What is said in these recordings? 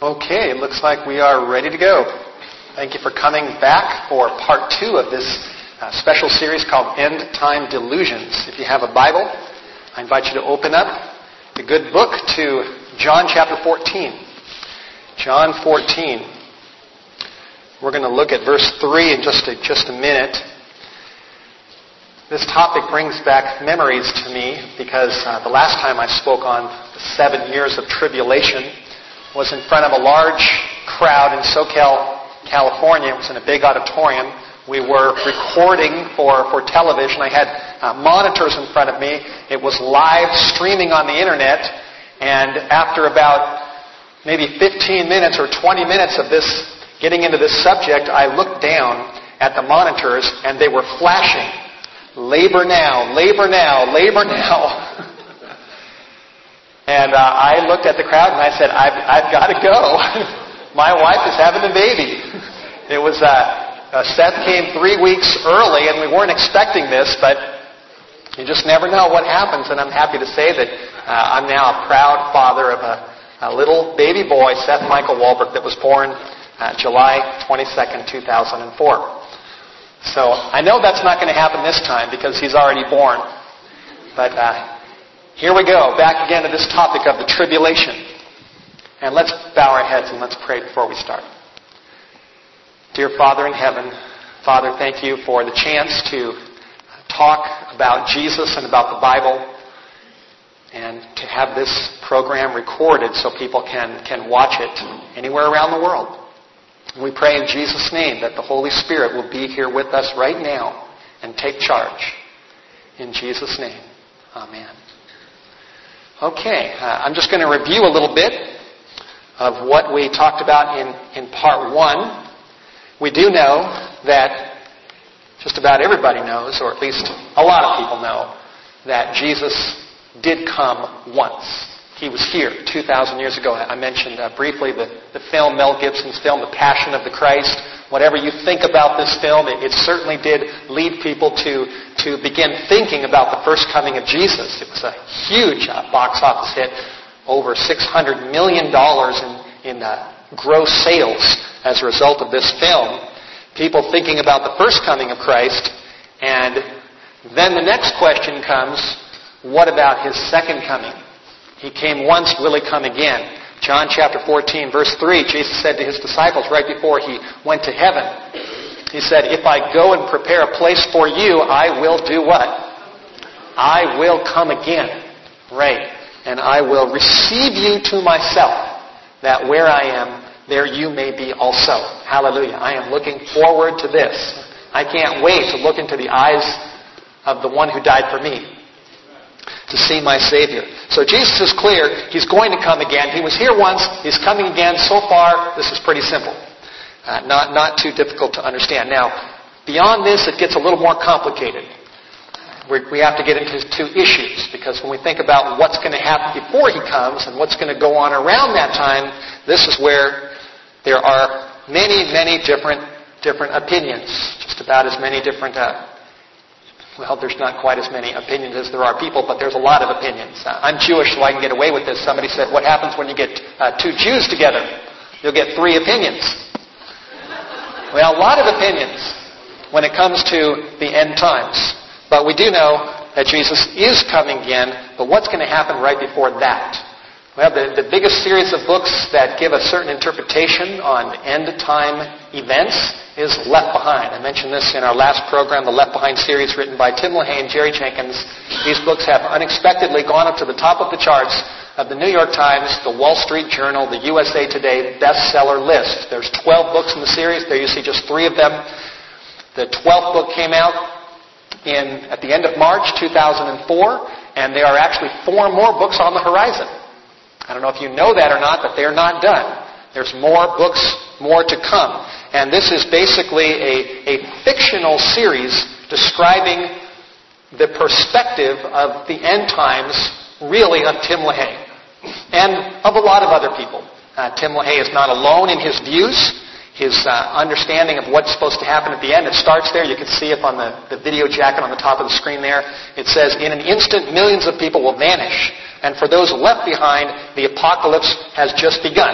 Okay, it looks like we are ready to go. Thank you for coming back for part 2 of this special series called End Time Delusions. If you have a Bible, I invite you to open up the good book to John chapter 14. John 14. We're going to look at verse 3 in just a minute. This topic brings back memories to me because the last time I spoke on the 7 years of tribulation was in front of a large crowd in SoCal, California. It was in a big auditorium. We were recording for television. I had monitors in front of me. It was live streaming on the internet. And after about maybe 15 minutes or 20 minutes of this, getting into this subject, I looked down at the monitors and they were flashing. Labor now, labor now, labor now. And I looked at the crowd and I said, I've got to go. My wife is having a baby. It was, Seth came 3 weeks early and we weren't expecting this, but you just never know what happens. And I'm happy to say that I'm now a proud father of a little baby boy, Seth Michael Walbert, that was born July 22nd, 2004. So I know that's not going to happen this time because he's already born. But here we go, back again to this topic of the tribulation. And let's bow our heads and let's pray before we start. Dear Father in heaven, Father, thank you for the chance to talk about Jesus and about the Bible and to have this program recorded so people can watch it anywhere around the world. We pray in Jesus' name that the Holy Spirit will be here with us right now and take charge. In Jesus' name, amen. Okay, I'm just going to review a little bit of what we talked about in part 1. We do know that just about everybody knows, or at least a lot of people know, that Jesus did come once. He was here 2,000 years ago. I mentioned briefly the film, Mel Gibson's film, The Passion of the Christ. Whatever you think about this film, it certainly did lead people to begin thinking about the first coming of Jesus. It was a huge box office hit, over $600 million in gross sales as a result of this film. People thinking about the first coming of Christ. And then the next question comes, what about His second coming? He came once, will He come again? John chapter 14, verse 3, Jesus said to His disciples right before He went to heaven, He said, if I go and prepare a place for you, I will do what? I will come again. Right. And I will receive you to myself, that where I am, there you may be also. Hallelujah. I am looking forward to this. I can't wait to look into the eyes of the one who died for me, to see my Savior. So Jesus is clear. He's going to come again. He was here once. He's coming again. So far, this is pretty simple. Not too difficult to understand. Now, beyond this, it gets a little more complicated. We have to get into 2 issues, because when we think about what's going to happen before He comes and what's going to go on around that time, this is where there are many, many different opinions. Just about as many different well, there's not quite as many opinions as there are people, but there's a lot of opinions. I'm Jewish, so I can get away with this. Somebody said, what happens when you get 2 Jews together? You'll get 3 opinions. Well, a lot of opinions when it comes to the end times. But we do know that Jesus is coming again, but what's going to happen right before that? Well, the biggest series of books that give a certain interpretation on end-time events is Left Behind. I mentioned this in our last program, the Left Behind series written by Tim LaHaye and Jerry Jenkins. These books have unexpectedly gone up to the top of the charts of the New York Times, the Wall Street Journal, the USA Today bestseller list. There's 12 books in the series. There you see just 3 of them. The 12th book came out at the end of March 2004, and there are actually 4 more books on the horizon. I don't know if you know that or not, but they're not done. There's more books, more to come. And this is basically a fictional series describing the perspective of the end times, really, of Tim LaHaye and of a lot of other people. Tim LaHaye is not alone in his views. His understanding of what's supposed to happen at the end. It starts there. You can see it on the video jacket on the top of the screen there. It says, in an instant, millions of people will vanish. And for those left behind, the apocalypse has just begun.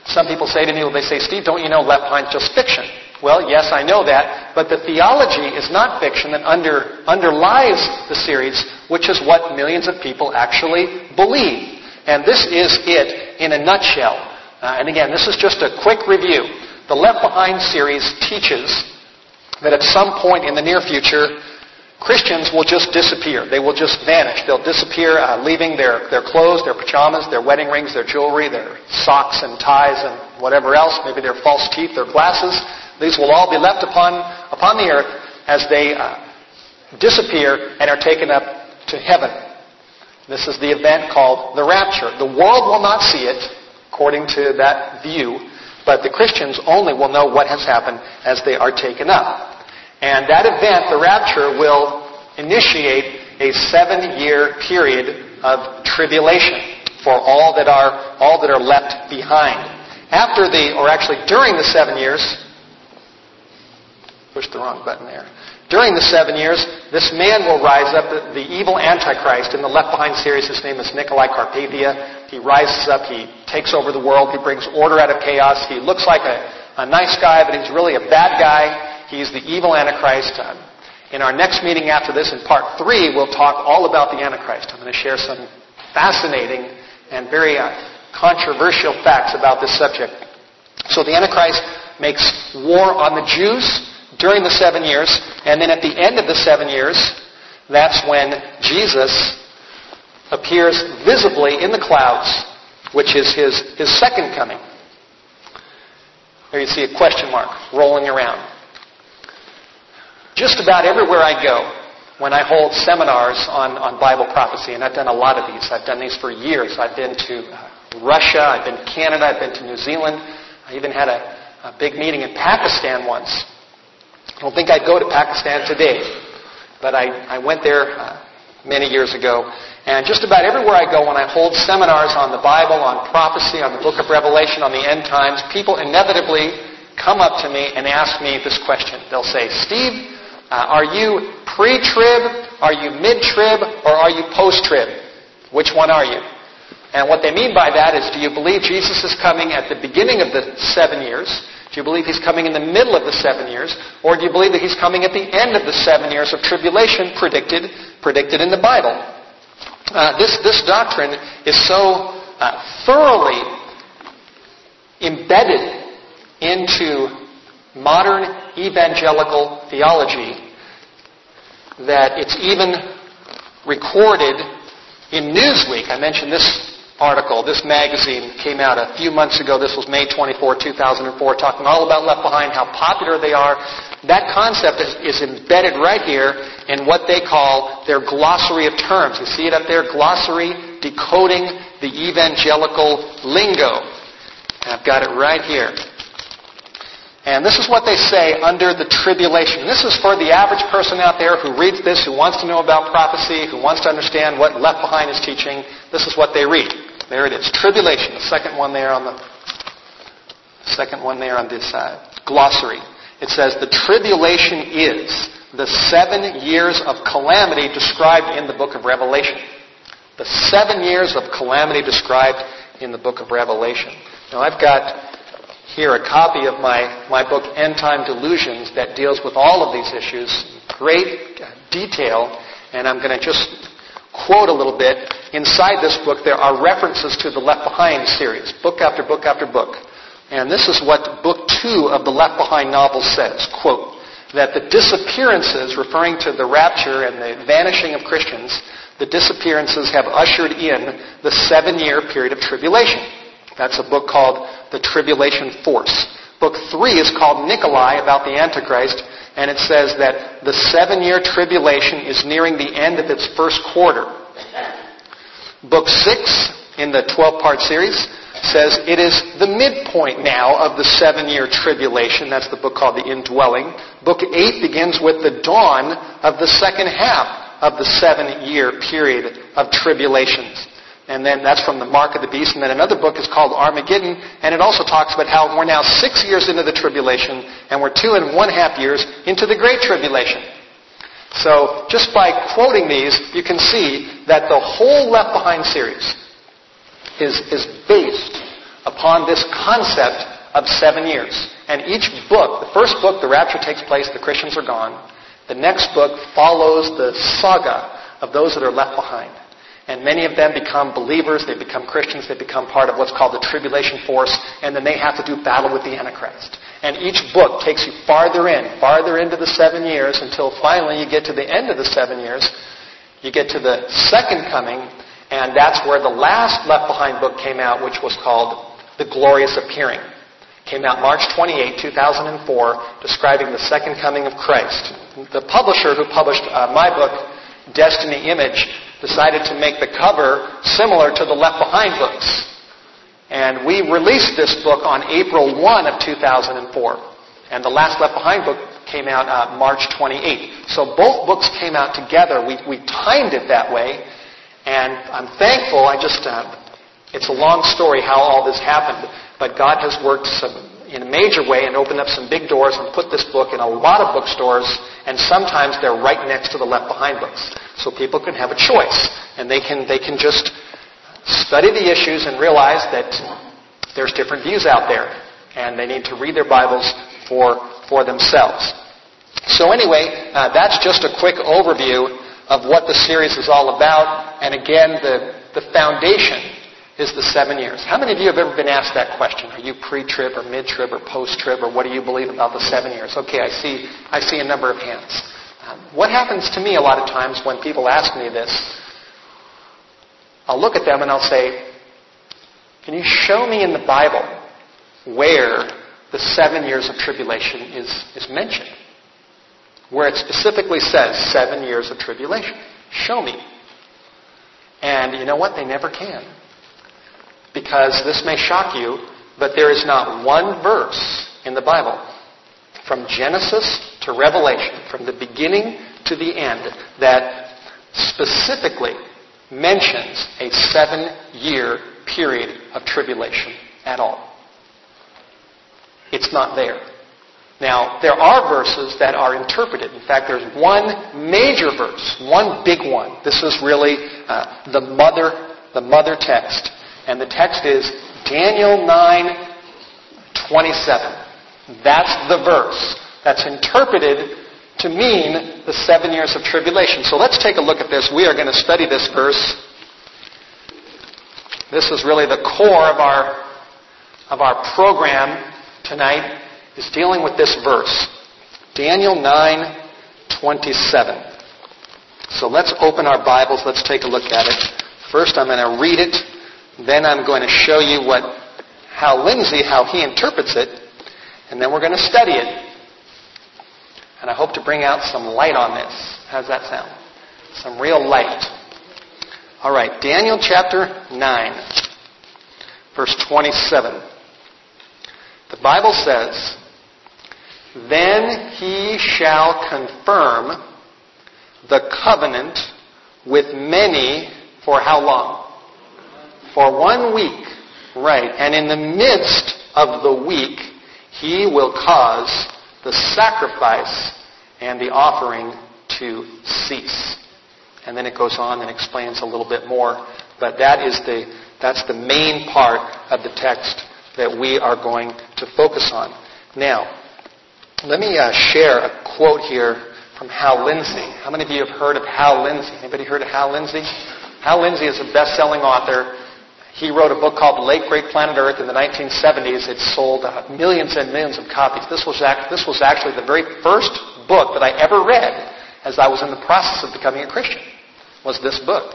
Some people say to me, well, they say, Steve, don't you know Left Behind is just fiction? Well, yes, I know that, but the theology is not fiction that underlies the series, which is what millions of people actually believe. And this is it in a nutshell. And again, this is just a quick review. The Left Behind series teaches that at some point in the near future, Christians will just disappear. They will just vanish. They'll disappear, leaving their clothes, their pajamas, their wedding rings, their jewelry, their socks and ties and whatever else, maybe their false teeth, their glasses. These will all be left upon the earth as they disappear and are taken up to heaven. This is the event called the rapture. The world will not see it, according to that view, but the Christians only will know what has happened as they are taken up. And that event, the rapture, will initiate a 7-year period of tribulation for all that are left behind. During the 7 years, pushed the wrong button there. During the 7 years, this man will rise up, the evil Antichrist. In the Left Behind series, his name is Nicolae Carpathia. He rises up, he takes over the world, he brings order out of chaos. He looks like a nice guy, but he's really a bad guy. He's the evil Antichrist. In our next meeting after this, in part 3, we'll talk all about the Antichrist. I'm going to share some fascinating and very controversial facts about this subject. So the Antichrist makes war on the Jews during the 7 years, and then at the end of the 7 years, that's when Jesus appears visibly in the clouds, which is his second coming. There you see a question mark rolling around. Just about everywhere I go, when I hold seminars on Bible prophecy, and I've done a lot of these. I've done these for years. I've been to Russia, I've been to Canada, I've been to New Zealand. I even had a big meeting in Pakistan once. I don't think I'd go to Pakistan today, but I went there many years ago. And just about everywhere I go when I hold seminars on the Bible, on prophecy, on the book of Revelation, on the end times, people inevitably come up to me and ask me this question. They'll say, Steve, are you pre-trib, are you mid-trib, or are you post-trib? Which one are you? And what they mean by that is, do you believe Jesus is coming at the beginning of the 7 years? Do you believe he's coming in the middle of the 7 years? Or do you believe that he's coming at the end of the 7 years of tribulation predicted in the Bible? This doctrine is so thoroughly embedded into modern evangelical theology that it's even recorded in Newsweek. I mentioned this article, this magazine came out a few months ago. This was May 24, 2004, talking all about Left Behind, how popular they are. That concept is embedded right here in what they call their glossary of terms. You see it up there, glossary decoding the evangelical lingo. I've got it right here. And this is what they say under the tribulation. This is for the average person out there who reads this, who wants to know about prophecy, who wants to understand what Left Behind is teaching. This is what they read. There it is. Tribulation. The second one there on this glossary. It says, the tribulation is the 7 years of calamity described in the book of Revelation. The 7 years of calamity described in the book of Revelation. Now I've got here a copy of my book, End Time Delusions, that deals with all of these issues in great detail, and I'm going to just quote a little bit. Inside this book, there are references to the Left Behind series, book after book after book. And this is what Book 2 of the Left Behind novel says, quote, that the disappearances, referring to the rapture and the vanishing of Christians, the disappearances have ushered in the 7-year period of tribulation. That's a book called The Tribulation Force. Book 3 is called Nicolae, about the Antichrist, and it says that the 7-year tribulation is nearing the end of its first quarter. Book 6 in the 12-part series says it is the midpoint now of the 7-year tribulation. That's the book called The Indwelling. Book 8 begins with the dawn of the second half of the 7-year period of tribulations. And then that's from the Mark of the Beast. And then another book is called Armageddon. And it also talks about how we're now 6 years into the tribulation and we're 2.5 years into the Great Tribulation. So just by quoting these, you can see that the whole Left Behind series is based upon this concept of 7 years. And each book, the first book, the rapture takes place, the Christians are gone. The next book follows the saga of those that are left behind. And many of them become believers, they become Christians, they become part of what's called the tribulation force, and then they have to do battle with the Antichrist. And each book takes you farther into the 7 years, until finally you get to the end of the 7 years. You get to the second coming, and that's where the last Left Behind book came out, which was called The Glorious Appearing. Came out March 28, 2004, describing the second coming of Christ. The publisher who published my book, Destiny Image, decided to make the cover similar to the Left Behind books. And we released this book on April 1 of 2004. And the last Left Behind book came out March 28. So both books came out together. We timed it that way. And I'm thankful. It's a long story how all this happened. But God has worked in a major way and opened up some big doors and put this book in a lot of bookstores. And sometimes they're right next to the Left Behind books. So people can have a choice. And they can just study the issues and realize that there's different views out there. And they need to read their Bibles for themselves. So anyway, that's just a quick overview of what the series is all about. And again, the foundation is the 7 years. How many of you have ever been asked that question? Are you pre-trib or mid-trib or post-trib, or what do you believe about the 7 years? Okay, I see a number of hands. What happens to me a lot of times when people ask me this, I'll look at them and I'll say, can you show me in the Bible where the 7 years of tribulation is mentioned? Where it specifically says 7 years of tribulation. Show me. And you know what? They never can. Because this may shock you, but there is not one verse in the Bible, from Genesis to Revelation, from the beginning to the end, that specifically mentions a 7-year period of tribulation at all. It's not there. Now, there are verses that are interpreted. In fact, there's one major verse, one big one. This is really the mother text. And the text is Daniel 9:27. That's the verse that's interpreted to mean the 7 years of tribulation. So let's take a look at this. We are going to study this verse. This is really the core of our program tonight, is dealing with this verse. Daniel 9:27. So let's open our Bibles. Let's take a look at it. First, I'm going to read it. Then I'm going to show you how he interprets it. And then we're going to study it. And I hope to bring out some light on this. How's that sound? Some real light. All right, Daniel chapter 9, verse 27. The Bible says, "Then he shall confirm the covenant with many," for how long? For 1 week. Right. "And in the midst of the week, he will cause the sacrifice and the offering to cease." And then it goes on and explains a little bit more. But that's the main part of the text that we are going to focus on. Now, let me share a quote here from Hal Lindsey. How many of you have heard of Hal Lindsey? Anybody heard of Hal Lindsey? Hal Lindsey is a best-selling author. He wrote a book called The Late Great Planet Earth in the 1970s. It sold millions and millions of copies. This was actually the very first book that I ever read as I was in the process of becoming a Christian, was this book.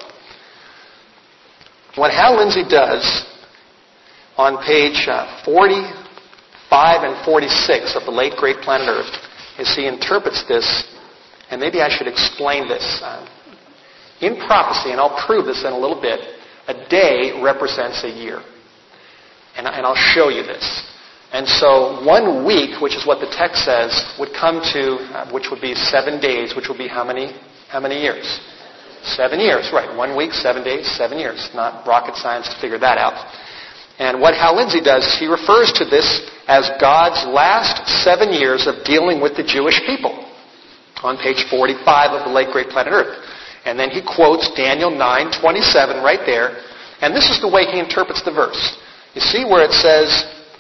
What Hal Lindsey does on page 45 and 46 of The Late Great Planet Earth is he interprets this, and maybe I should explain this. In prophecy, and I'll prove this in a little bit, a day represents a year. And I'll show you this. And so 1 week, which is what the text says, would come to, which would be 7 days, which would be how many years? 7 years, right. 1 week, 7 days, 7 years. Not rocket science to figure that out. And what Hal Lindsey does, he refers to this as God's last 7 years of dealing with the Jewish people on page 45 of The Late Great Planet Earth. And then he quotes Daniel 9:27 right there. And this is the way he interprets the verse. you see where it says,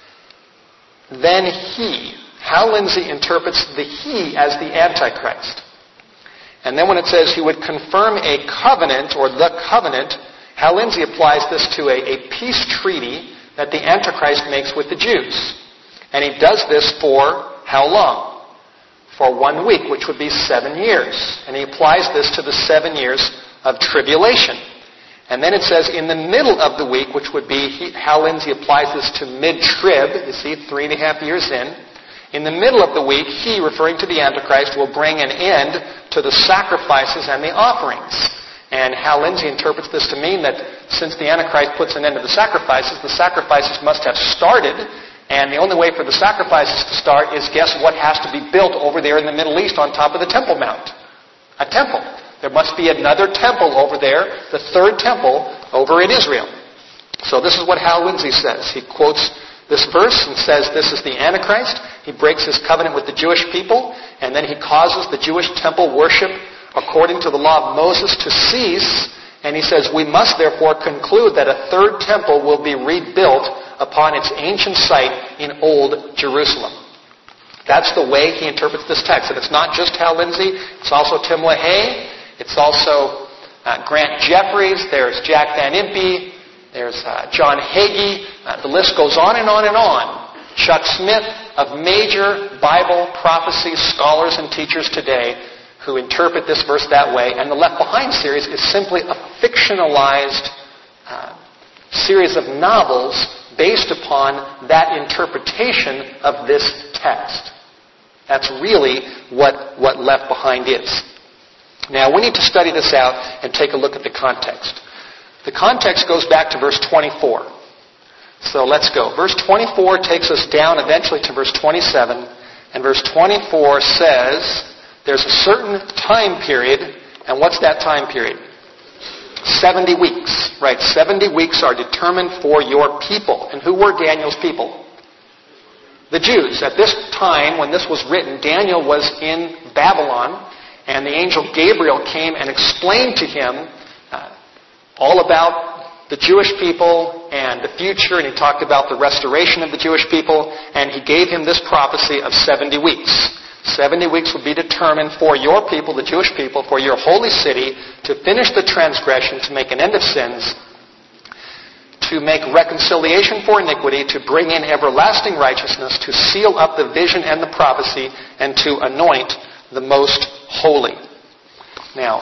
then he. Hal Lindsey interprets the he as the Antichrist. And then when it says he would confirm a covenant, or the covenant, Hal Lindsey applies this to a peace treaty that the Antichrist makes with the Jews. And he does this for how long? For 1 week, which would be 7 years. And he applies this to the 7 years of tribulation. And then it says in the middle of the week, which would be, Hal Lindsey applies this to mid-trib, you see, 3.5 years in the middle of the week, he, referring to the Antichrist, will bring an end to the sacrifices and the offerings. And Hal Lindsey interprets this to mean that since the Antichrist puts an end to the sacrifices must have started, and the only way for the sacrifices to start is, guess what has to be built over there in the Middle East on top of the Temple Mount? A temple. There must be another temple over there, the third temple over in Israel. So this is what Hal Lindsey says. He quotes this verse and says this is the Antichrist. He breaks his covenant with the Jewish people, and then he causes the Jewish temple worship according to the law of Moses to cease. And he says, we must therefore conclude that a third temple will be rebuilt upon its ancient site in Old Jerusalem. That's the way he interprets this text. And it's not just Hal Lindsey. It's also Tim LaHaye. It's also Grant Jeffries. There's Jack Van Impe. There's John Hagee. The list goes on and on and on. Chuck Smith, of major Bible prophecy scholars and teachers today who interpret this verse that way. And the Left Behind series is simply a fictionalized series of novels based upon that interpretation of this text. That's really what Left Behind is. Now, we need to study this out and take a look at the context. The context goes back to verse 24. So let's go. Verse 24 takes us down eventually to verse 27. And verse 24 says, there's a certain time period. And what's that time period? 70 weeks. Right, 70 weeks are determined for your people. And who were Daniel's people? The Jews. At this time, when this was written, Daniel was in Babylon. And the angel Gabriel came and explained to him all about the Jewish people and the future. And he talked about the restoration of the Jewish people. And he gave him this prophecy of 70 weeks. 70 weeks will be determined for your people, the Jewish people, for your holy city, to finish the transgression, to make an end of sins, to make reconciliation for iniquity, to bring in everlasting righteousness, to seal up the vision and the prophecy, and to anoint the most holy. Now,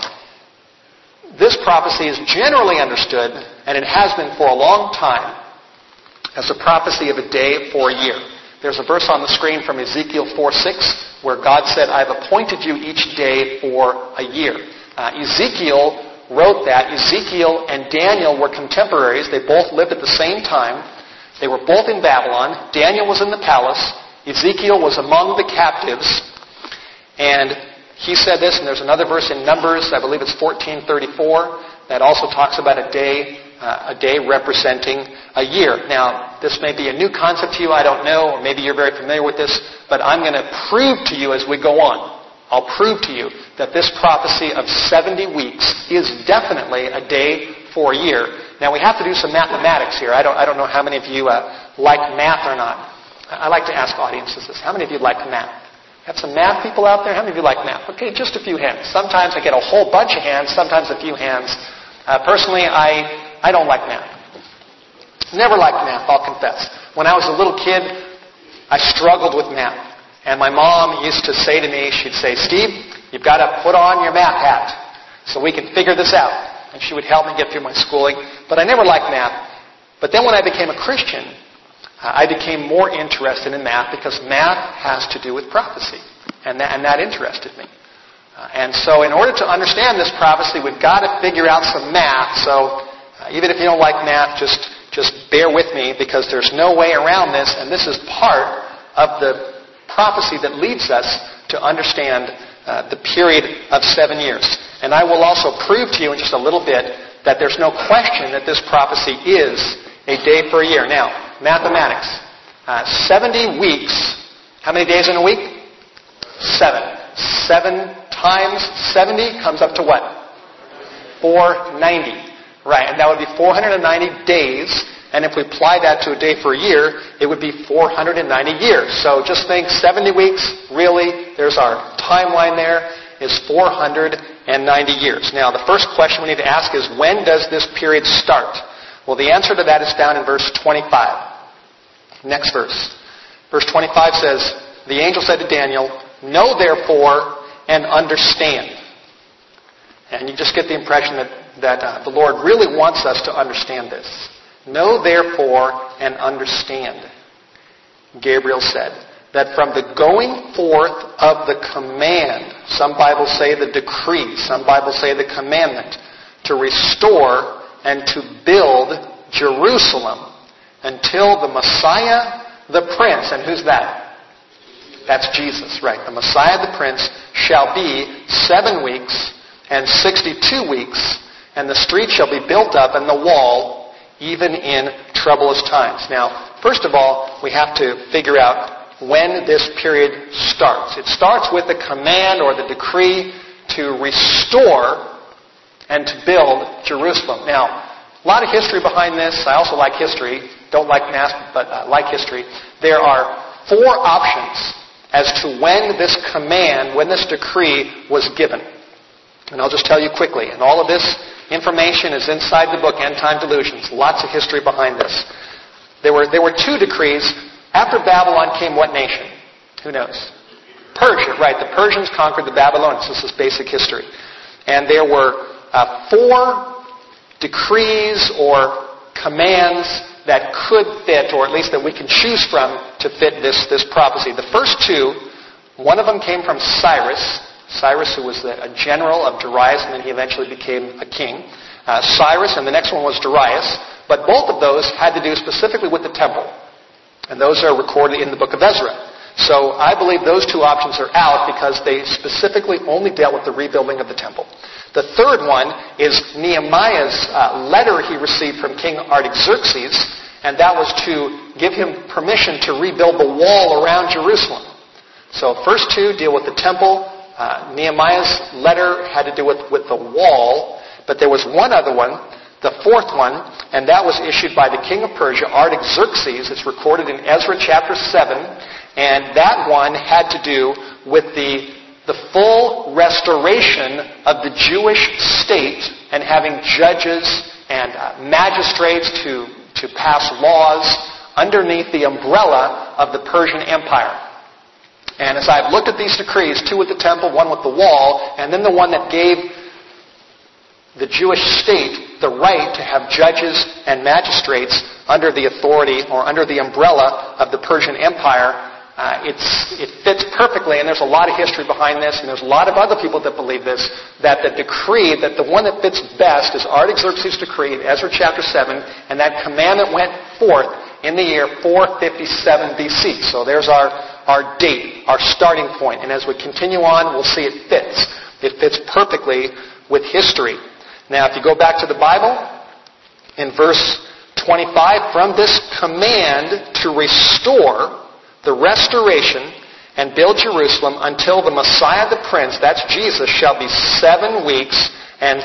this prophecy is generally understood, and it has been for a long time, as a prophecy of a day for a year. There's a verse on the screen from Ezekiel 4:6 where God said, I've appointed you each day for a year. Ezekiel wrote that. Ezekiel and Daniel were contemporaries. They both lived at the same time. They were both in Babylon. Daniel was in the palace. Ezekiel was among the captives. And he said this, and there's another verse in Numbers, I believe it's 14:34, that also talks about a day representing a year. Now, this may be a new concept to you, I don't know, or maybe you're very familiar with this, but I'm going to prove to you as we go on. I'll prove to you that this prophecy of 70 weeks is definitely a day for a year. Now, we have to do some mathematics here. I don't know how many of you like math or not. I like to ask audiences this. How many of you like math? Have some math people out there? How many of you like math? Okay, just a few hands. Sometimes I get a whole bunch of hands, sometimes a few hands. Personally, I don't like math. Never liked math, I'll confess. When I was a little kid, I struggled with math. And my mom used to say to me, she'd say, Steve, you've got to put on your math hat so we can figure this out. And she would help me get through my schooling. But I never liked math. But then when I became a Christian, I became more interested in math because math has to do with prophecy. And that interested me. And so in order to understand this prophecy, we've got to figure out some math. So even if you don't like math, just bear with me because there's no way around this. And this is part of the prophecy that leads us to understand the period of 7 years. And I will also prove to you in just a little bit that there's no question that this prophecy is a day for a year. Now, mathematics. 70 weeks. How many days in a week? 7. 7 times 70 comes up to what? 490. Right, and that would be 490 days. And if we apply that to a day for a year, it would be 490 years. So just think 70 weeks, really, there's our timeline there, is 490 years. Now, the first question we need to ask is, when does this period start? Well, the answer to that is down in verse 25. Next verse. Verse 25 says, the angel said to Daniel, know therefore and understand. And you just get the impression that the Lord really wants us to understand this. Know therefore and understand. Gabriel said that from the going forth of the command, some Bibles say the decree, some Bibles say the commandment, to restore and to build Jerusalem until the Messiah, the Prince, and who's that? That's Jesus, right. The Messiah, the Prince, shall be 7 weeks and 62 weeks, and the street shall be built up and the wall even in troublous times. Now, first of all, we have to figure out when this period starts. It starts with the command or the decree to restore and to build Jerusalem. Now, a lot of history behind this. I also like history. Don't like math, but like history. There are 4 options as to when this command, when this decree was given. And I'll just tell you quickly. And all of this information is inside the book, End Time Delusions. Lots of history behind this. There were 2 decrees. After Babylon came what nation? Who knows? Persia, right. The Persians conquered the Babylonians. This is basic history. And there were 4 decrees or commands that could fit, or at least that we can choose from to fit this prophecy. The first 2, one of them came from Cyrus, who was a general of Darius, and then he eventually became a king. Cyrus, and the next one was Darius. But both of those had to do specifically with the temple. And those are recorded in the book of Ezra. So I believe those 2 options are out because they specifically only dealt with the rebuilding of the temple. The third one is Nehemiah's letter he received from King Artaxerxes, and that was to give him permission to rebuild the wall around Jerusalem. So first 2 deal with the temple. Nehemiah's letter had to do with the wall, but there was one other one, the fourth one, and that was issued by the king of Persia, Artaxerxes. It's recorded in Ezra chapter 7, and that one had to do with the full restoration of the Jewish state and having judges and magistrates to pass laws underneath the umbrella of the Persian Empire. And as I've looked at these decrees, 2 with the temple, 1 with the wall, and then the one that gave the Jewish state the right to have judges and magistrates under the authority or under the umbrella of the Persian Empire, it fits perfectly, and there's a lot of history behind this, and there's a lot of other people that believe this, that the decree, that the one that fits best is Artaxerxes' decree in Ezra chapter 7, and that commandment went forth in the year 457 BC. So there's our date, our starting point. And as we continue on, we'll see it fits. It fits perfectly with history. Now, if you go back to the Bible, in verse 25, from this command to restore the restoration and build Jerusalem until the Messiah the Prince, that's Jesus, shall be 7 weeks and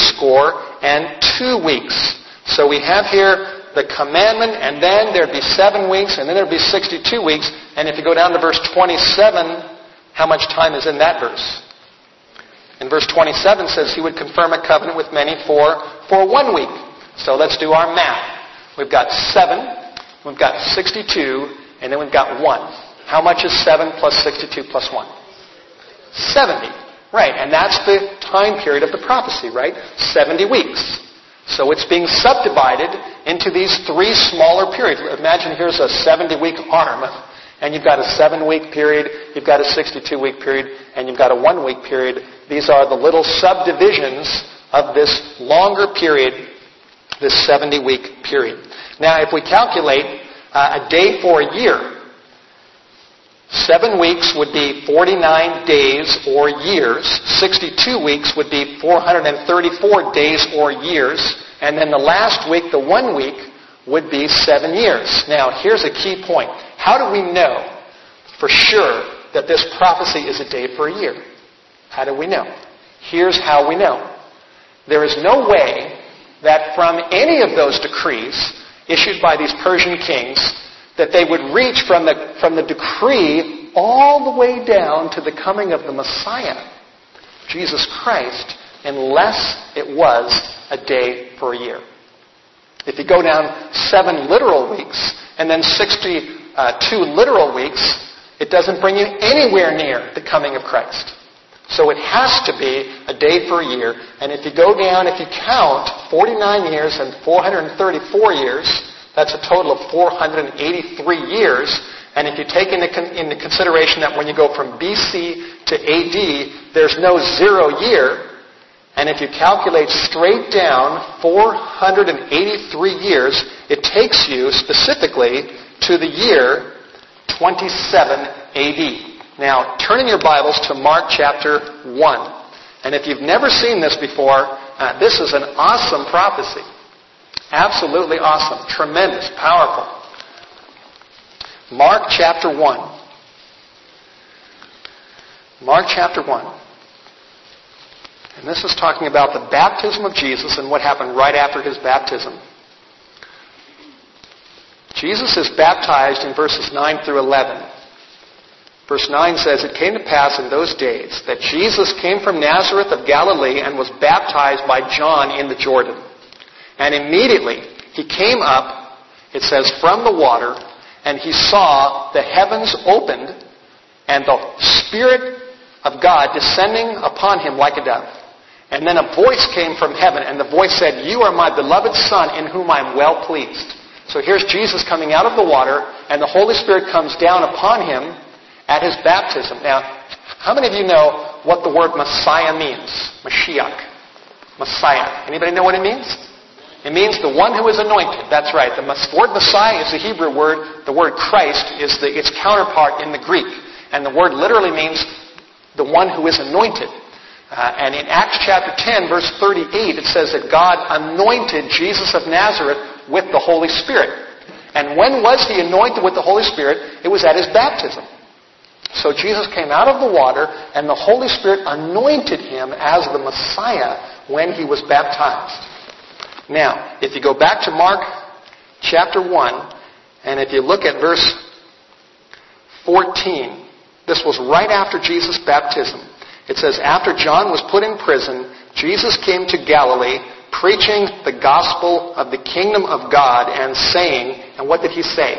62 weeks. So we have here the commandment, and then there'd be 7 weeks, and then there'd be 62 weeks. And if you go down to verse 27, how much time is in that verse? In verse 27 says he would confirm a covenant with many for 1 week. So let's do our math. We've got 7, we've got 62, and then we've got 1. How much is 7 plus 62 plus 1? 70. Right, and that's the time period of the prophecy, right? 70 weeks. So it's being subdivided into these 3 smaller periods. Imagine here's a 70-week arm, and you've got a 7-week period, you've got a 62-week period, and you've got a 1-week period. These are the little subdivisions of this longer period, this 70-week period. Now, if we calculate a day for a year, 7 weeks would be 49 days or years. 62 weeks would be 434 days or years. And then the last week, the 1 week, would be 7 years. Now, here's a key point. How do we know for sure that this prophecy is a day for a year? How do we know? Here's how we know. There is no way that from any of those decrees issued by these Persian kings, that they would reach from the decree all the way down to the coming of the Messiah, Jesus Christ, unless it was a day for a year. If you go down 7 literal weeks and then 62 literal weeks, it doesn't bring you anywhere near the coming of Christ. So it has to be a day for a year. And if you go down, if you count 49 years and 434 years, that's a total of 483 years. And if you take into consideration that when you go from BC to AD, there's no 0 year. And if you calculate straight down 483 years, it takes you specifically to the year 27 AD. Now, turn in your Bibles to Mark chapter 1. And if you've never seen this before, this is an awesome prophecy. Absolutely awesome. Tremendous. Powerful. Mark chapter 1. Mark chapter 1. And this is talking about the baptism of Jesus and what happened right after his baptism. Jesus is baptized in verses 9 through 11. Verse 9 says, "It came to pass in those days that Jesus came from Nazareth of Galilee and was baptized by John in the Jordan. And immediately he came up," it says, "from the water, and he saw the heavens opened and the Spirit of God descending upon him like a dove. And then a voice came from heaven, and the voice said, 'You are my beloved Son, in whom I am well pleased.'" So here's Jesus coming out of the water, and the Holy Spirit comes down upon him at his baptism. Now, how many of you know what the word Messiah means? Mashiach. Messiah. Anybody know what it means? It means the one who is anointed. That's right. The word Messiah is the Hebrew word. The word Christ is its counterpart in the Greek. And the word literally means the one who is anointed. And in Acts chapter 10, verse 38, it says that God anointed Jesus of Nazareth with the Holy Spirit. And when was he anointed with the Holy Spirit? It was at his baptism. So Jesus came out of the water, and the Holy Spirit anointed him as the Messiah when he was baptized. Now, if you go back to Mark chapter 1, and if you look at verse 14, this was right after Jesus' baptism. It says, "After John was put in prison, Jesus came to Galilee, preaching the gospel of the kingdom of God and saying," and what did he say?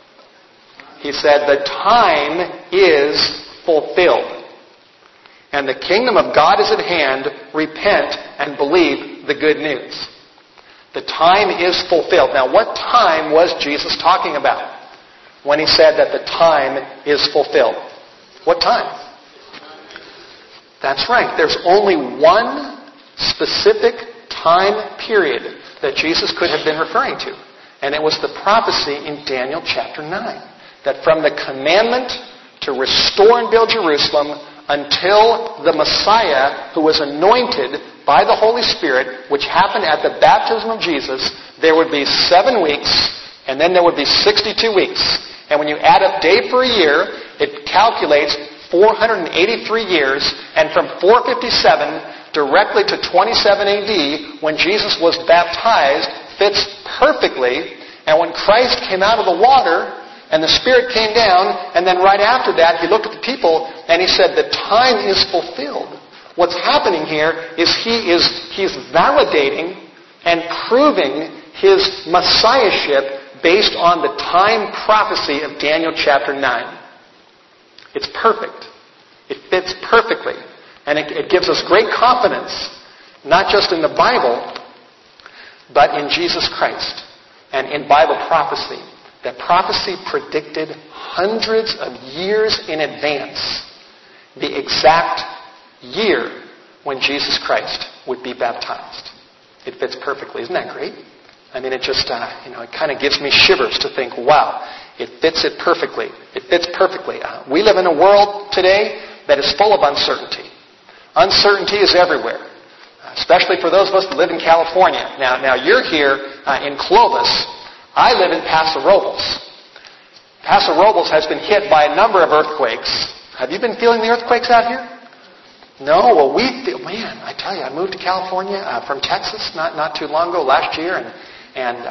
He said, "The time is fulfilled, and the kingdom of God is at hand. Repent and believe the good news." The time is fulfilled. Now, what time was Jesus talking about when he said that the time is fulfilled? What time? That's right. There's only one specific time period that Jesus could have been referring to, and it was the prophecy in Daniel chapter 9. That from the commandment to restore and build Jerusalem until the Messiah, who was anointed by the Holy Spirit, which happened at the baptism of Jesus, there would be 7 weeks, and then there would be 62 weeks. And when you add up day for a year, it calculates 483 years, and from 457 directly to 27 AD, when Jesus was baptized, fits perfectly. And when Christ came out of the water, and the Spirit came down, and then right after that, he looked at the people, and he said, "The time is fulfilled." What's happening here is he's validating and proving his messiahship based on the time prophecy of Daniel chapter 9. It's perfect. It fits perfectly. And it gives us great confidence, not just in the Bible, but in Jesus Christ and in Bible prophecy. That prophecy predicted hundreds of years in advance the exact year when Jesus Christ would be baptized. It fits perfectly. Isn't that great? I mean, it just, it kind of gives me shivers to think, wow, it fits it perfectly. It fits perfectly. We live in a world today that is full of uncertainty. Uncertainty is everywhere, especially for those of us that live in California. Now you're here in Clovis. I live in Paso Robles. Paso Robles has been hit by a number of earthquakes. Have you been feeling the earthquakes out here? No? Well, I tell you, I moved to California from Texas not too long ago, last year, and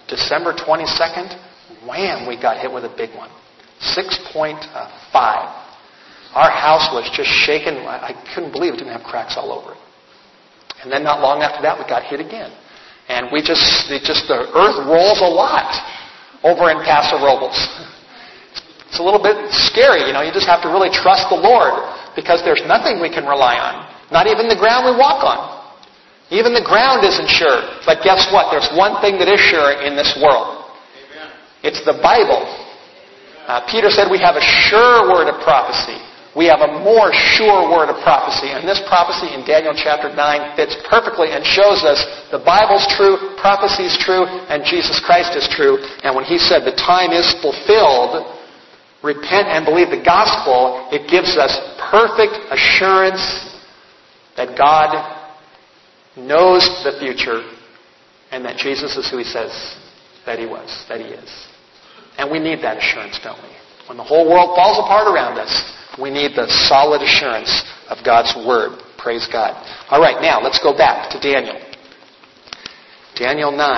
December 22nd, wham, we got hit with a big one. 6.5. Our house was just shaken. I couldn't believe it didn't have cracks all over it. And then not long after that, we got hit again. And the earth rolls a lot over in Paso Robles. It's a little bit scary, you just have to really trust the Lord because there's nothing we can rely on. Not even the ground we walk on. Even the ground isn't sure. But guess what? There's one thing that is sure in this world. Amen. It's the Bible. Peter said we have a sure word of prophecy. We have a more sure word of prophecy. And this prophecy in Daniel chapter 9 fits perfectly and shows us the Bible's true, prophecy is true, and Jesus Christ is true. And when he said the time is fulfilled, repent and believe the gospel, it gives us perfect assurance that God knows the future and that Jesus is who he says that he was, that he is. And we need that assurance, don't we? When the whole world falls apart around us, we need the solid assurance of God's Word. Praise God. All right, now let's go back to Daniel. Daniel 9.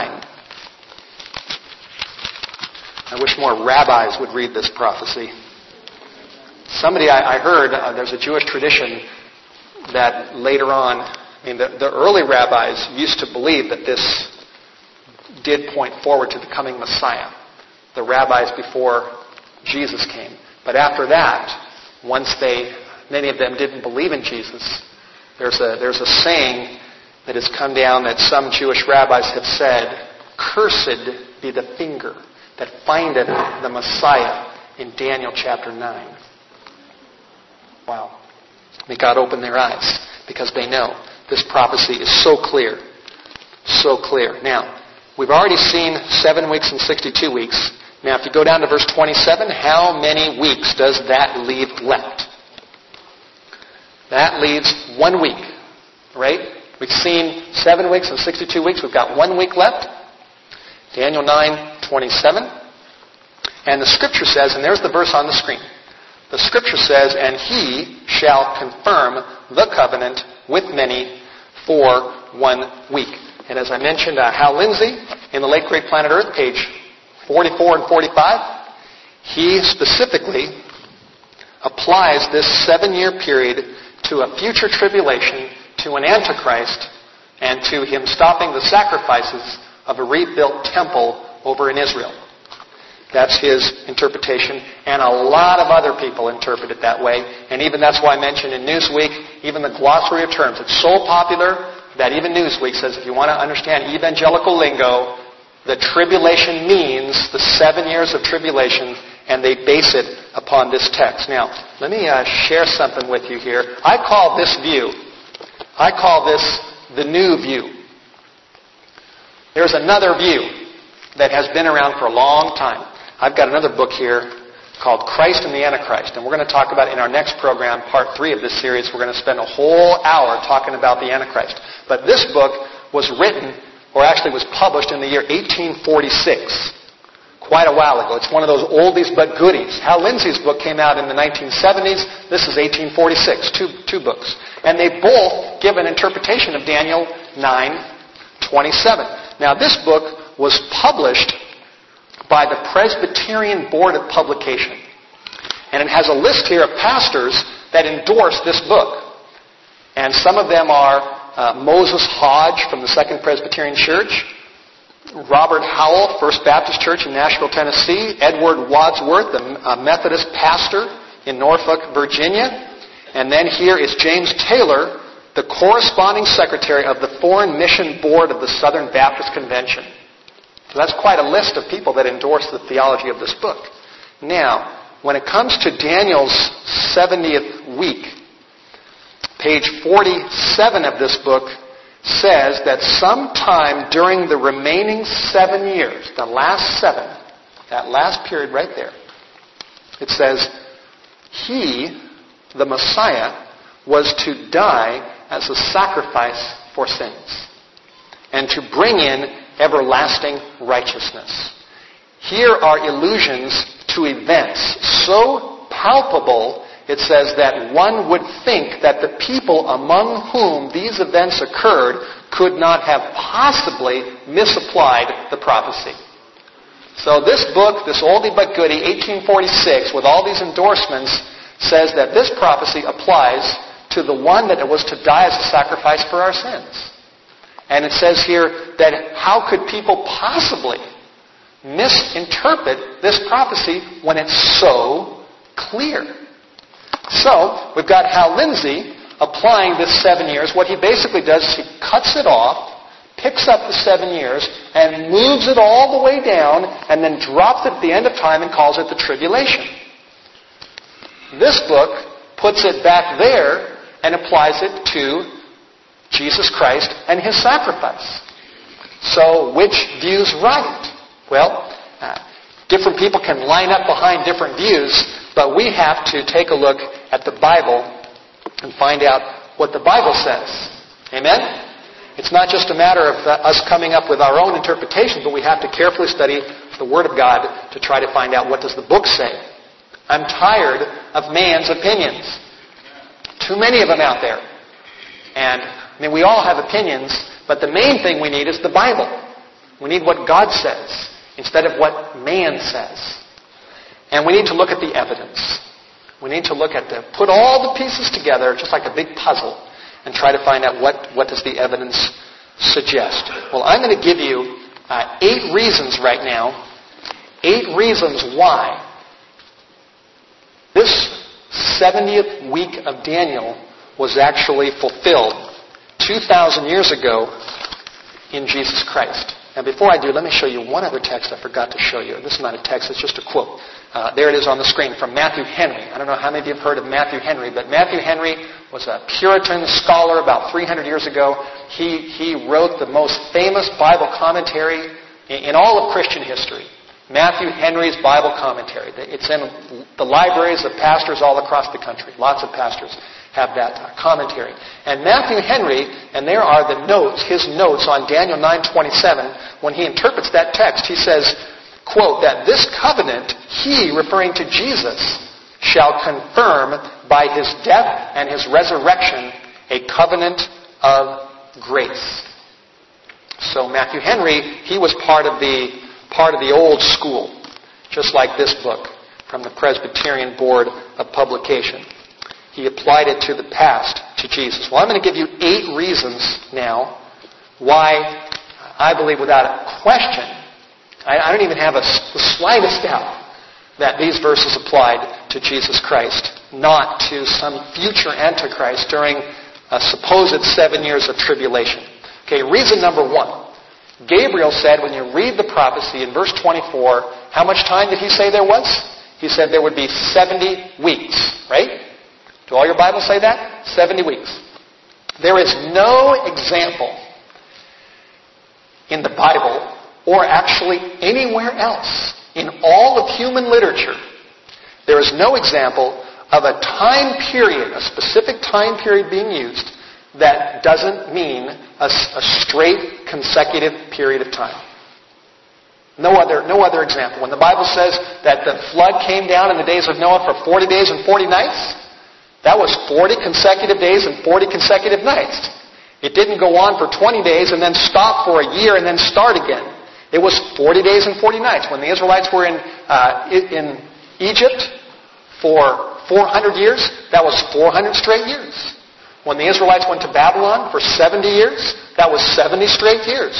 I wish more rabbis would read this prophecy. Somebody I heard, there's a Jewish tradition that later on, the early rabbis used to believe that this did point forward to the coming Messiah. The rabbis before Jesus came. But after that, once many of them didn't believe in Jesus, there's a saying that has come down that some Jewish rabbis have said, "Cursed be the finger that findeth the Messiah," in Daniel chapter 9. Wow. May God open their eyes because they know this prophecy is so clear. So clear. Now, we've already seen 7 weeks and 62 weeks. Now, if you go down to verse 27, how many weeks does that leave left? That leaves 1 week, right? We've seen 7 weeks and 62 weeks. We've got 1 week left. Daniel 9:27. And the Scripture says, and there's the verse on the screen. The Scripture says, "And he shall confirm the covenant with many for 1 week." And as I mentioned, Hal Lindsey, in the late great Planet Earth, page 44 and 45, he specifically applies this 7-year period to a future tribulation, to an Antichrist, and to him stopping the sacrifices of a rebuilt temple over in Israel. That's his interpretation, and a lot of other people interpret it that way. And even that's why I mentioned in Newsweek, even the glossary of terms. It's so popular that even Newsweek says if you want to understand evangelical lingo, the tribulation means the 7 years of tribulation, and they base it upon this text. Now, let me share something with you here. I call this the new view. There's another view that has been around for a long time. I've got another book here called Christ and the Antichrist, and we're going to talk about in our next program, part 3 of this series. We're going to spend a whole hour talking about the Antichrist. But this book was written, or actually was published in the year 1846, quite a while ago. It's one of those oldies but goodies. Hal Lindsey's book came out in the 1970s. This is 1846, two books. And they both give an interpretation of Daniel 9:27. Now, this book was published by the Presbyterian Board of Publication. And it has a list here of pastors that endorse this book. And some of them are Moses Hodge from the Second Presbyterian Church, Robert Howell, First Baptist Church in Nashville, Tennessee, Edward Wadsworth, a Methodist pastor in Norfolk, Virginia, and then here is James Taylor, the corresponding secretary of the Foreign Mission Board of the Southern Baptist Convention. So that's quite a list of people that endorse the theology of this book. Now, when it comes to Daniel's 70th week, page 47 of this book says that sometime during the remaining 7 years, the last 7, that last period right there, it says, he, the Messiah, was to die as a sacrifice for sins and to bring in everlasting righteousness. Here are allusions to events so palpable, it says that one would think that the people among whom these events occurred could not have possibly misapplied the prophecy. So this book, this oldie but goodie, 1846, with all these endorsements, says that this prophecy applies to the one that was to die as a sacrifice for our sins. And it says here that how could people possibly misinterpret this prophecy when it's so clear? So, we've got Hal Lindsey applying this 7 years. What he basically does is he cuts it off, picks up the 7 years, and moves it all the way down, and then drops it at the end of time and calls it the tribulation. This book puts it back there and applies it to Jesus Christ and His sacrifice. So, which view's right? Well, different people can line up behind different views, but we have to take a look at the Bible and find out what the Bible says. Amen? It's not just a matter of us coming up with our own interpretation, but we have to carefully study the Word of God to try to find out what does the book say. I'm tired of man's opinions. Too many of them out there. And, we all have opinions, but the main thing we need is the Bible. We need what God says instead of what man says. And we need to look at the evidence. We need to put all the pieces together, just like a big puzzle, and try to find out what does the evidence suggest. Well, I'm going to give you 8 reasons right now, 8 reasons why this 70th week of Daniel was actually fulfilled 2,000 years ago in Jesus Christ. Now, before I do, let me show you one other text I forgot to show you. This is not a text, it's just a quote. There it is on the screen from Matthew Henry. I don't know how many of you have heard of Matthew Henry, but Matthew Henry was a Puritan scholar about 300 years ago. He wrote the most famous Bible commentary in all of Christian history. Matthew Henry's Bible commentary. It's in the libraries of pastors all across the country. Lots of pastors have that commentary. And Matthew Henry, and there are the notes, his notes on Daniel 9:27, when he interprets that text, he says, quote, that this covenant, he, referring to Jesus, shall confirm by his death and his resurrection a covenant of grace. So Matthew Henry, he was part of the old school, just like this book from the Presbyterian Board of Publication. He applied it to the past, to Jesus. Well, I'm going to give you 8 reasons now why I believe without a question, I don't even have the slightest doubt that these verses applied to Jesus Christ, not to some future Antichrist during a supposed 7 years of tribulation. Okay, reason number 1. Gabriel said, when you read the prophecy in verse 24, how much time did he say there was? He said there would be 70 weeks, right? Do all your Bibles say that? 70 weeks. There is no example in the Bible, or actually anywhere else in all of human literature, there is no example of a time period, a specific time period being used that doesn't mean a straight consecutive period of time. No other example. When the Bible says that the flood came down in the days of Noah for 40 days and 40 nights, that was 40 consecutive days and 40 consecutive nights. It didn't go on for 20 days and then stop for a year and then start again. It was 40 days and 40 nights. When the Israelites were in Egypt for 400 years, that was 400 straight years. When the Israelites went to Babylon for 70 years, that was 70 straight years.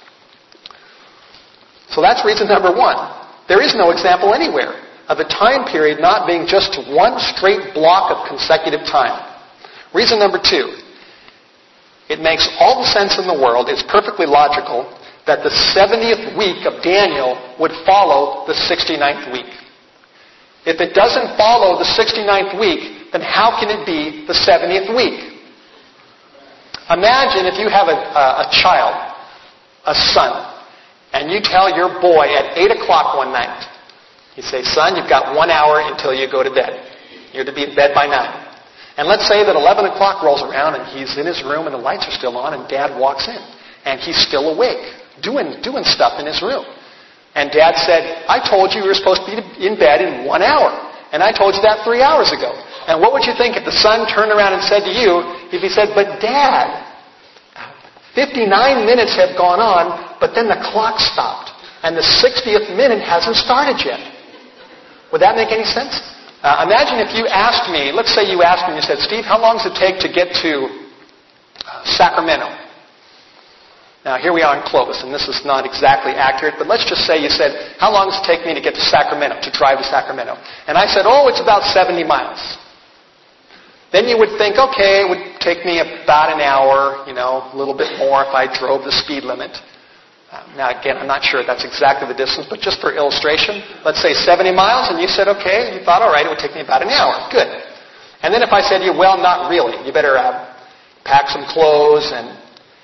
So that's reason number 1. There is no example anywhere of a time period not being just one straight block of consecutive time. Reason number 2. It makes all the sense in the world, it's perfectly logical, that the 70th week of Daniel would follow the 69th week. If it doesn't follow the 69th week, then how can it be the 70th week? Imagine if you have a child, a son, and you tell your boy at 8 o'clock one night, you say, son, you've got 1 hour until you go to bed. You're to be in bed by 9. And let's say that 11 o'clock rolls around and he's in his room and the lights are still on and Dad walks in. And he's still awake, doing stuff in his room. And Dad said, I told you were supposed to be in bed in 1 hour. And I told you that 3 hours ago. And what would you think if the son turned around and said to you, if he said, but Dad, 59 minutes have gone on, but then the clock stopped. and the 60th minute hasn't started yet. Would that make any sense? Imagine if you asked me, let's say you asked me, you said, Steve, how long does it take to get to Sacramento? Now, here we are in Clovis, and this is not exactly accurate, but let's just say you said, how long does it take me to get to Sacramento, to drive to Sacramento? And I said, it's about 70 miles. Then you would think, okay, it would take me about an hour, a little bit more if I drove the speed limit. Now, again, I'm not sure that's exactly the distance, but just for illustration, let's say 70 miles, and you said, okay, you thought, all right, it would take me about an hour. Good. And then if I said to you, well, not really. You better pack some clothes and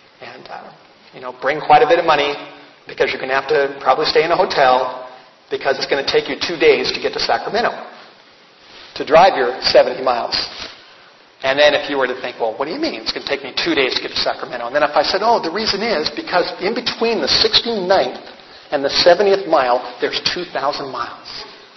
bring quite a bit of money because you're going to have to probably stay in a hotel because it's going to take you 2 days to get to Sacramento to drive your 70 miles. And then if you were to think, well, what do you mean? It's going to take me 2 days to get to Sacramento. And then if I said, the reason is because in between the 69th and the 70th mile, there's 2,000 miles.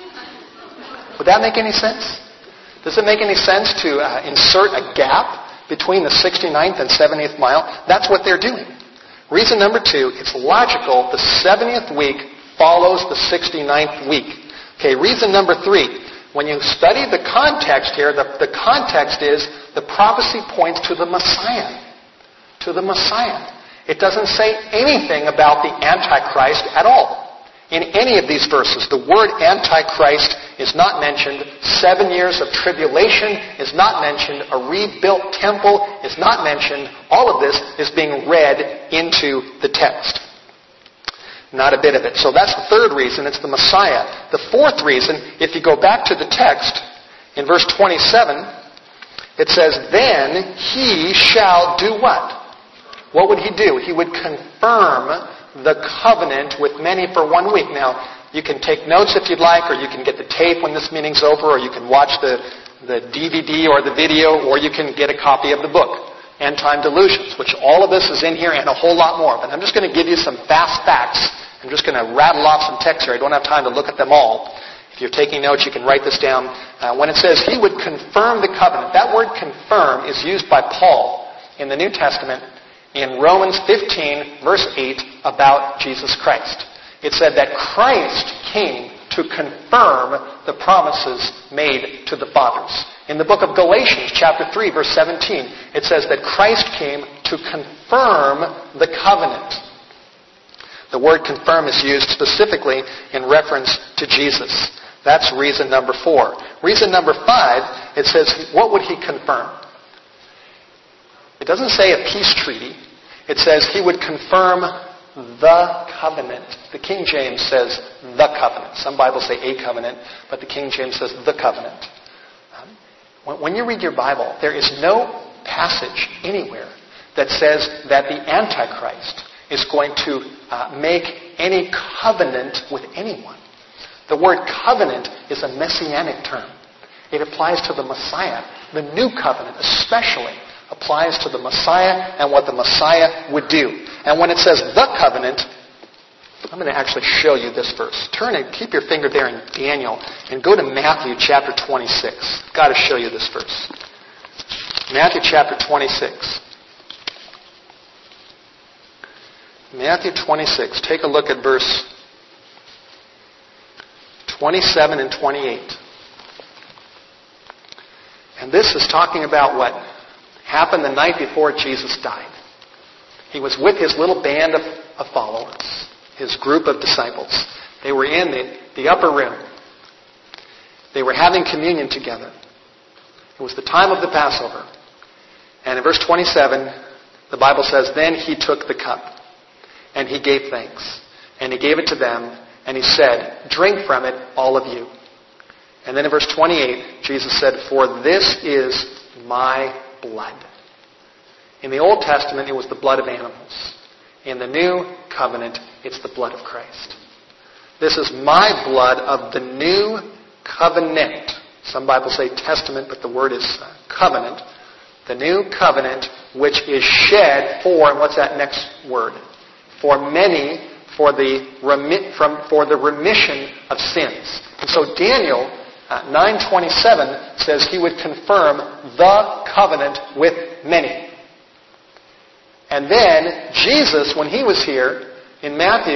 Would that make any sense? Does it make any sense to insert a gap between the 69th and 70th mile? That's what they're doing. Reason number 2, it's logical. The 70th week follows the 69th week. Okay, reason number 3. When you study the context here, the context is the prophecy points to the Messiah. To the Messiah. It doesn't say anything about the Antichrist at all. In any of these verses, the word Antichrist is not mentioned. 7 years of tribulation is not mentioned. A rebuilt temple is not mentioned. All of this is being read into the text. Not a bit of it. So that's the third reason. It's the Messiah. The fourth reason, if you go back to the text, in verse 27, it says, then he shall do what? What would he do? He would confirm the covenant with many for 1 week. Now, you can take notes if you'd like, or you can get the tape when this meeting's over, or you can watch the DVD or the video, or you can get a copy of the book, End Time Delusions, which all of this is in here and a whole lot more. But I'm just going to give you some fast facts. I'm just going to rattle off some text here. I don't have time to look at them all. If you're taking notes, you can write this down. When it says he would confirm the covenant, that word confirm is used by Paul in the New Testament in Romans 15, verse 8, about Jesus Christ. It said that Christ came to confirm the promises made to the fathers. In the book of Galatians, chapter 3, verse 17, it says that Christ came to confirm the covenant. The word confirm is used specifically in reference to Jesus. That's reason number 4. Reason number 5, it says, what would he confirm? It doesn't say a peace treaty. It says he would confirm the covenant. The King James says the covenant. Some Bibles say a covenant, but the King James says the covenant. When you read your Bible, there is no passage anywhere that says that the Antichrist is going to make any covenant with anyone. The word covenant is a messianic term. It applies to the Messiah. The new covenant especially applies to the Messiah and what the Messiah would do. And when it says the covenant, I'm going to actually show you this verse. Turn and keep your finger there in Daniel and go to Matthew chapter 26. I've got to show you this verse. Matthew chapter 26. Matthew 26. Take a look at verse 27 and 28. And this is talking about what happened the night before Jesus died. He was with his little band of followers, his group of disciples. They were in the upper room. They were having communion together. It was the time of the Passover. And in verse 27, the Bible says, then he took the cup, and he gave thanks. And he gave it to them, and he said, drink from it, all of you. And then in verse 28, Jesus said, for this is my blood. In the Old Testament, it was the blood of animals. In the New Covenant, it's the blood of Christ. This is my blood of the new covenant. Some Bibles say testament, but the word is covenant. The new covenant, which is shed for, and what's that next word? For many, for the remission of sins. And so Daniel 9:27 says he would confirm the covenant with many. And then Jesus, when he was here in Matthew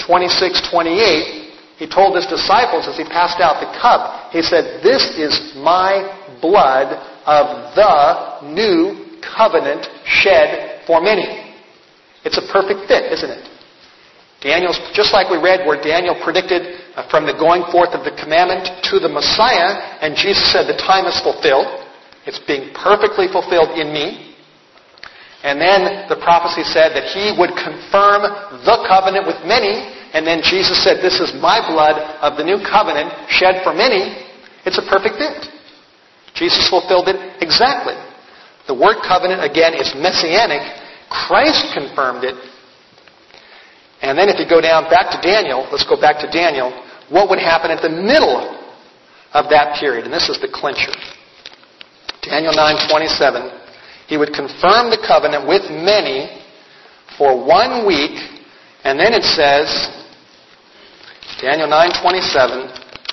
26:28, he told his disciples as he passed out the cup, he said, "This is my blood of the new covenant shed for many." It's a perfect fit, isn't it? Daniel's, just like we read where Daniel predicted from the going forth of the commandment to the Messiah, and Jesus said, "The time is fulfilled. It's being perfectly fulfilled in me." And then the prophecy said that he would confirm the covenant with many, and then Jesus said, "This is my blood of the new covenant shed for many." It's a perfect fit. Jesus fulfilled it exactly. The word covenant, again, is messianic. Christ confirmed it. And then if you go down back to Daniel, let's go back to Daniel, what would happen at the middle of that period? And this is the clincher. Daniel 9:27, he would confirm the covenant with many for 1 week. And then it says, Daniel 9:27,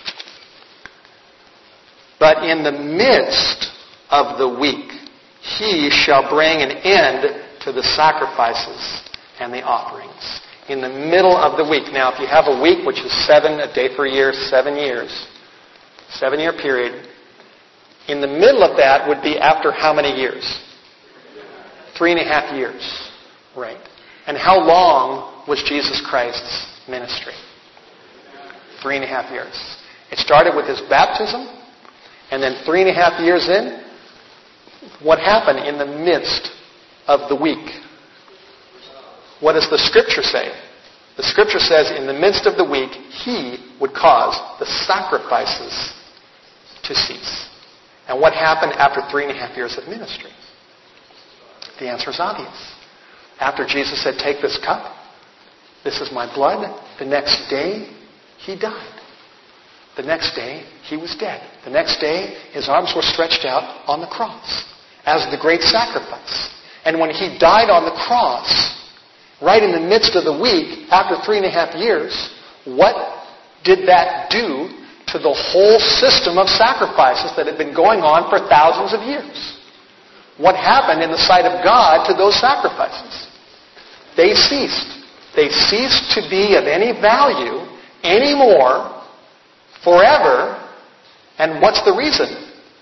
"But in the midst of the week, he shall bring an end to the sacrifices and the offerings." In the middle of the week. Now, if you have a week, which is 7, a day for a year, 7 years, 7-year period, in the middle of that would be after how many years? 3.5 years. Right. And how long was Jesus Christ's ministry? 3.5 years. It started with his baptism, and then 3.5 years in, what happened in the midst of the week? What does the Scripture say? The Scripture says in the midst of the week, he would cause the sacrifices to cease. And what happened after 3.5 years of ministry? The answer is obvious. After Jesus said, "Take this cup, this is my blood," the next day, he died. The next day, he was dead. The next day, his arms were stretched out on the cross as the great sacrifice. And when he died on the cross, right in the midst of the week, after 3.5 years, what did that do to the whole system of sacrifices that had been going on for thousands of years? What happened in the sight of God to those sacrifices? They ceased. They ceased to be of any value anymore, forever. And what's the reason?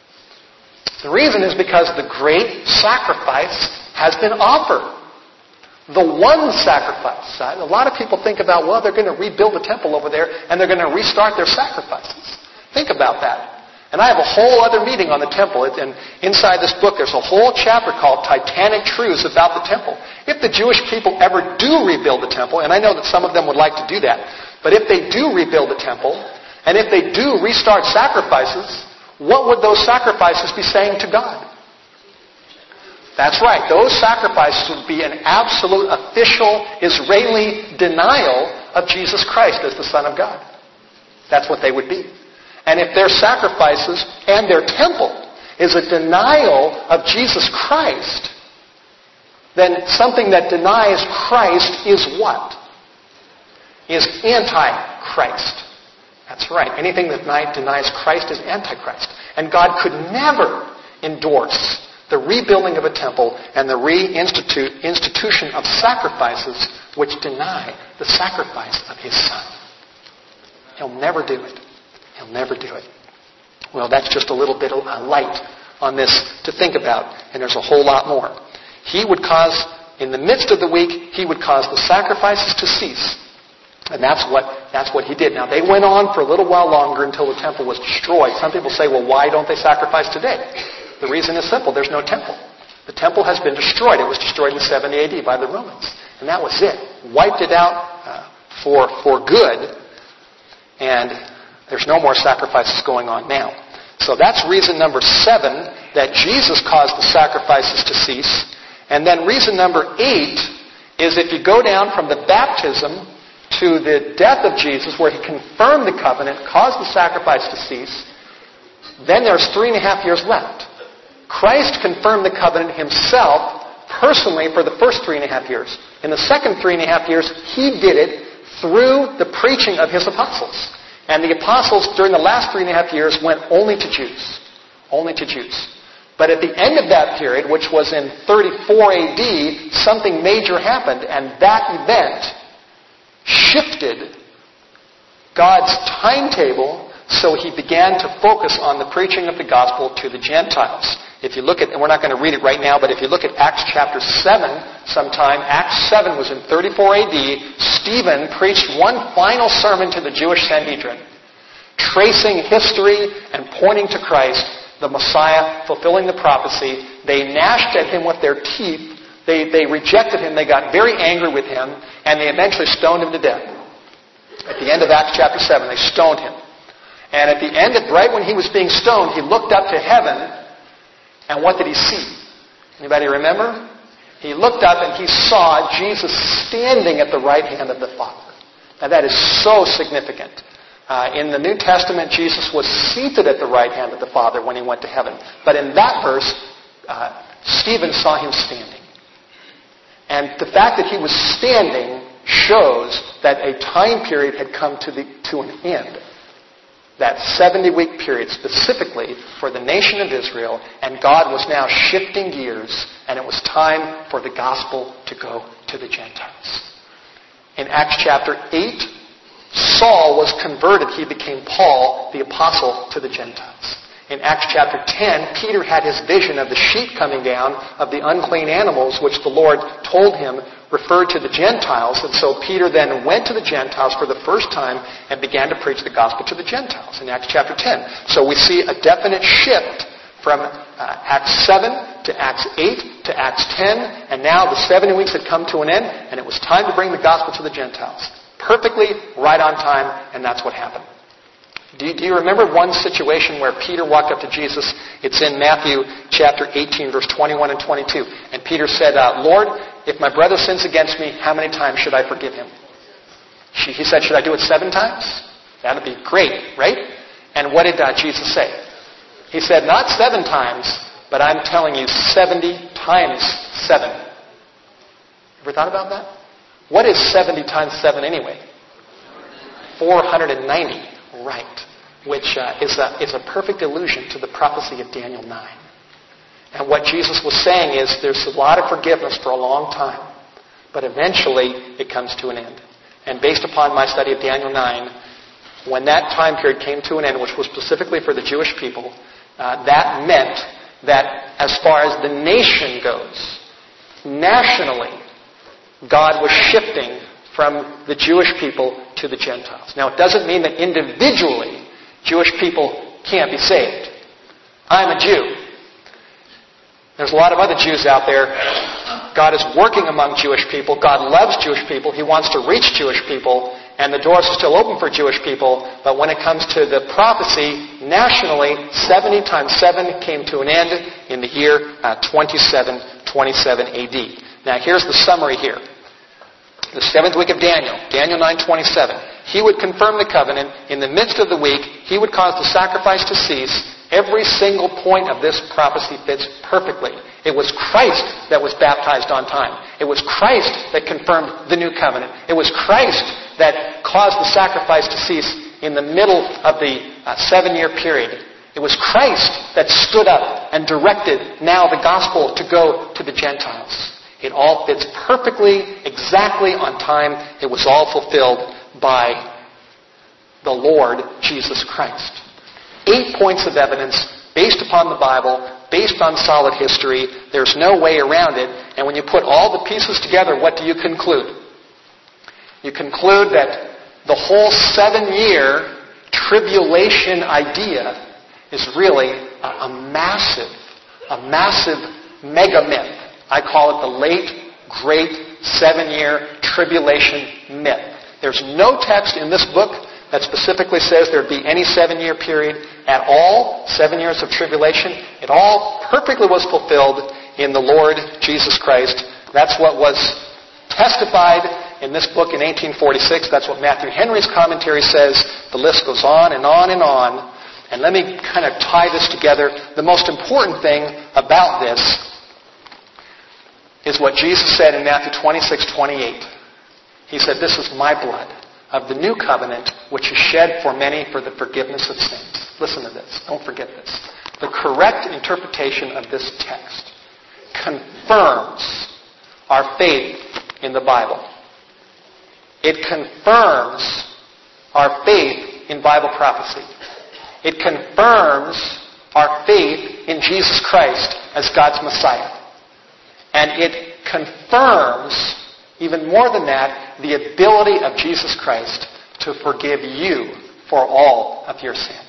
The reason is because the great sacrifice has been offered. The one sacrifice. A lot of people think about, well, they're going to rebuild the temple over there and they're going to restart their sacrifices. Think about that. And I have a whole other meeting on the temple. And inside this book, there's a whole chapter called Titanic Truths about the temple. If the Jewish people ever do rebuild the temple, and I know that some of them would like to do that, but if they do rebuild the temple, and if they do restart sacrifices, what would those sacrifices be saying to God? That's right. Those sacrifices would be an absolute official Israeli denial of Jesus Christ as the Son of God. That's what they would be. And if their sacrifices and their temple is a denial of Jesus Christ, then something that denies Christ is what? Is anti-Christ. That's right. Anything that denies Christ is antichrist. And God could never endorse the rebuilding of a temple and the institution of sacrifices which deny the sacrifice of his Son. He'll never do it. He'll never do it. Well, that's just a little bit of light on this to think about, and there's a whole lot more. He would cause, in the midst of the week, he would cause the sacrifices to cease. And that's what he did. Now, they went on for a little while longer until the temple was destroyed. Some people say, well, why don't they sacrifice today? The reason is simple. There's no temple. The temple has been destroyed. It was destroyed in 70 AD by the Romans. And that was it. Wiped it out for good. And there's no more sacrifices going on now. So that's reason number 7, that Jesus caused the sacrifices to cease. And then reason number 8 is if you go down from the baptism to the death of Jesus, where he confirmed the covenant, caused the sacrifice to cease, then there's 3.5 years left. Christ confirmed the covenant himself, personally, for the first 3.5 years. In the second 3.5 years, he did it through the preaching of his apostles. And the apostles, during the last 3.5 years, went only to Jews. Only to Jews. But at the end of that period, which was in 34 AD, something major happened, and that event shifted God's timetable, so he began to focus on the preaching of the gospel to the Gentiles. If you look at, and we're not going to read it right now, but if you look at Acts chapter 7 sometime, Acts 7 was in 34 AD, Stephen preached one final sermon to the Jewish Sanhedrin, tracing history and pointing to Christ, the Messiah, fulfilling the prophecy. They gnashed at him with their teeth. They rejected him. They got very angry with him, and they eventually stoned him to death. At the end of Acts chapter 7, they stoned him. And at the end, right when he was being stoned, he looked up to heaven, and what did he see? Anybody remember? He looked up and he saw Jesus standing at the right hand of the Father. Now that is so significant. In the New Testament, Jesus was seated at the right hand of the Father when he went to heaven. But in that verse, Stephen saw him standing. And the fact that he was standing shows that a time period had come to an end. That 70-week period specifically for the nation of Israel, and God was now shifting gears, and it was time for the gospel to go to the Gentiles. In Acts chapter 8, Saul was converted. He became Paul, the apostle, to the Gentiles. In Acts chapter 10, Peter had his vision of the sheep coming down, of the unclean animals, which the Lord told him referred to the Gentiles. And so Peter then went to the Gentiles for the first time and began to preach the gospel to the Gentiles in Acts chapter 10. So we see a definite shift from Acts 7 to Acts 8 to Acts 10. And now the 70 weeks had come to an end, and it was time to bring the gospel to the Gentiles. Perfectly right on time, and that's what happened. Do you remember one situation where Peter walked up to Jesus? It's in Matthew chapter 18, verse 21 and 22. And Peter said, Lord, if my brother sins against me, how many times should I forgive him? He said, should I do it 7 times? That would be great, right? And what did Jesus say? He said, not 7 times, but I'm telling you 70 times 7. Ever thought about that? What is 70 times 7 anyway? 490. Right. Which is a perfect allusion to the prophecy of Daniel 9. And what Jesus was saying is there's a lot of forgiveness for a long time, but eventually it comes to an end. And based upon my study of Daniel 9, when that time period came to an end, which was specifically for the Jewish people, that meant that as far as the nation goes, nationally, God was shifting from the Jewish people to the Gentiles. Now, it doesn't mean that individually Jewish people can't be saved. I'm a Jew. There's a lot of other Jews out there. God is working among Jewish people. God loves Jewish people. He wants to reach Jewish people, and the doors are still open for Jewish people. But when it comes to the prophecy, nationally, 70 times 7 came to an end in the year 27 AD. Now, here's the summary here. The 7th week of Daniel, Daniel 9:27. He would confirm the covenant. In the midst of the week, he would cause the sacrifice to cease. Every single point of this prophecy fits perfectly. It was Christ that was baptized on time. It was Christ that confirmed the new covenant. It was Christ that caused the sacrifice to cease in the middle of the 7-year period. It was Christ that stood up and directed now the gospel to go to the Gentiles. It all fits perfectly, exactly on time. It was all fulfilled by the Lord Jesus Christ. 8 points of evidence based upon the Bible, based on solid history. There's no way around it. And when you put all the pieces together, what do you conclude? You conclude that the whole 7-year tribulation idea is really a massive mega myth. I call it the late, great 7-year tribulation myth. There's no text in this book that specifically says there'd be any 7-year period at all, 7 years of tribulation. It all perfectly was fulfilled in the Lord Jesus Christ. That's what was testified in this book in 1846. That's what Matthew Henry's commentary says. The list goes on and on and on. And let me kind of tie this together. The most important thing about this is what Jesus said in Matthew 26:28. He said, this is my blood of the new covenant, which is shed for many for the forgiveness of sins. Listen to this. Don't forget this. The correct interpretation of this text confirms our faith in the Bible. It confirms our faith in Bible prophecy. It confirms our faith in Jesus Christ as God's Messiah. And it confirms, even more than that, the ability of Jesus Christ to forgive you for all of your sins.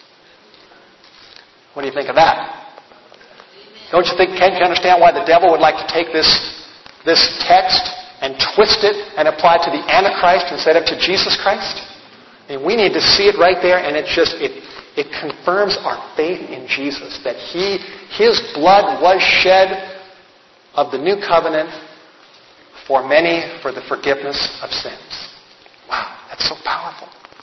What do you think of that? Don't you think, can't you understand why the devil would like to take this text and twist it and apply it to the Antichrist instead of to Jesus Christ? I mean, we need to see it right there, and it confirms our faith in Jesus, that His blood was shed of the new covenant for many for the forgiveness of sins. Wow, that's so powerful.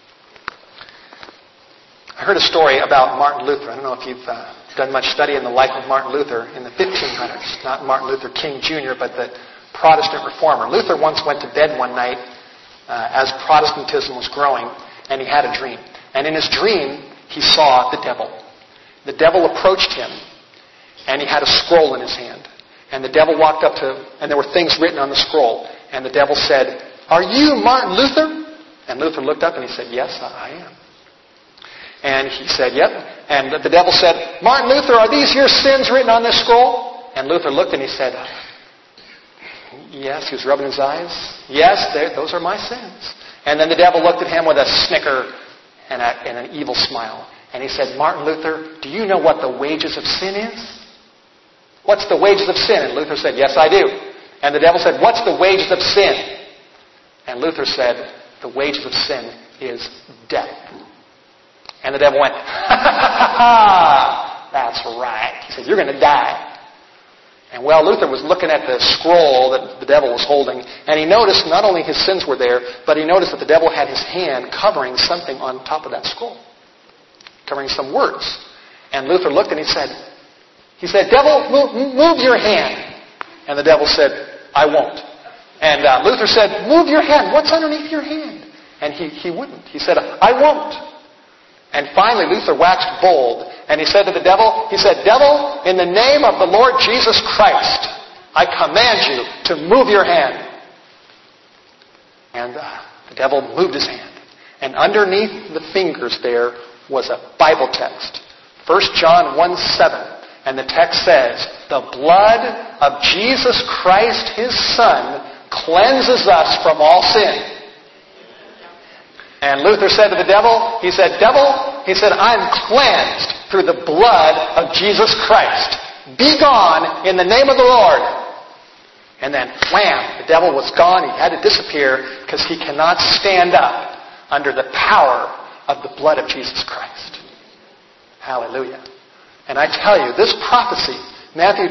I heard a story about Martin Luther. I don't know if you've done much study in the life of Martin Luther in the 1500s. Not Martin Luther King Jr., but the Protestant reformer. Luther once went to bed one night as Protestantism was growing, and he had a dream. And in his dream, he saw the devil. The devil approached him, and he had a scroll in his hand. And the devil walked up to, and there were things written on the scroll. And the devil said, "Are you Martin Luther?" And Luther looked up and he said, "Yes, I am." And he said, "Yep." And the devil said, "Martin Luther, are these your sins written on this scroll?" And Luther looked and he said, "Yes." He was rubbing his eyes. "Yes, those are my sins." And then the devil looked at him with a snicker and an evil smile. And he said, "Martin Luther, do you know what the wages of sin is?" "What's the wages of sin?" And Luther said, "Yes, I do." And the devil said, "What's the wages of sin?" And Luther said, "The wages of sin is death." And the devil went, "Ha ha ha! That's right." He said, "You're going to die." And well, Luther was looking at the scroll that the devil was holding, and he noticed not only his sins were there, but he noticed that the devil had his hand covering something on top of that scroll, covering some words. And Luther looked and he said, "Devil, move your hand." And the devil said, "I won't." And Luther said, "Move your hand. What's underneath your hand?" And he wouldn't. He said, "I won't." And finally Luther waxed bold, and he said to the devil, "Devil, in the name of the Lord Jesus Christ, I command you to move your hand." And the devil moved his hand. And underneath the fingers there was a Bible text. 1 John 1:7. And the text says, "The blood of Jesus Christ, His Son, cleanses us from all sin." And Luther said to the devil, "Devil, I'm cleansed through the blood of Jesus Christ. Be gone in the name of the Lord." And then, wham, the devil was gone. He had to disappear because he cannot stand up under the power of the blood of Jesus Christ. Hallelujah. And I tell you, this prophecy, Matthew